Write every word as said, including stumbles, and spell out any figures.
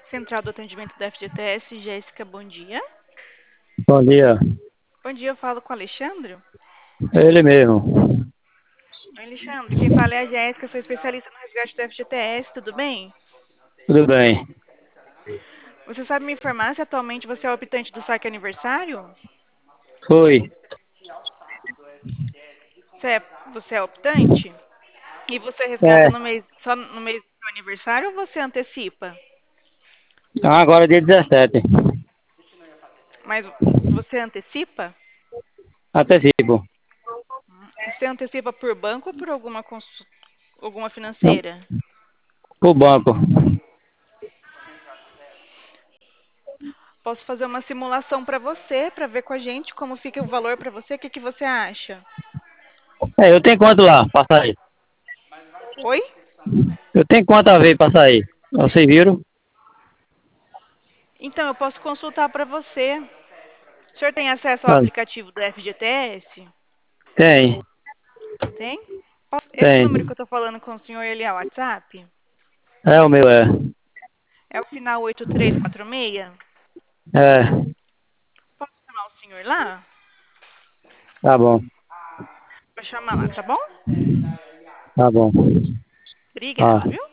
Central do Atendimento da F G T S, Jéssica, bom dia. Bom dia. Bom dia, eu falo com o Alexandre. É ele mesmo. Alexandre, quem fala é a Jéssica, sou especialista no resgate do F G T S, tudo bem? Tudo bem. Você sabe me informar se atualmente você é optante do saque aniversário? Foi. Você é, você é optante? E você resgata É. no mês, só no mês do seu aniversário ou você antecipa? Ah, agora é dia dezessete. Mas você antecipa? Antecipo. Você antecipa por banco ou por alguma, consu- alguma financeira? O banco. Posso fazer uma simulação para você, para ver com a gente como fica o valor para você. O que, que você acha? É, eu tenho quanto lá pra sair? Oi? Eu tenho quanto a ver pra sair? Vocês viram? Então, eu posso consultar para você. O senhor tem acesso ao Ah, aplicativo do F G T S? tem. Tem? Posso- Esse Tem. número que eu estou falando com o senhor, ele é o WhatsApp? É o meu, é. É o final oito três quatro seis? É. Posso chamar o senhor lá? Tá bom. Vou chamar lá, tá bom? Tá bom. Obrigada, Ah. viu?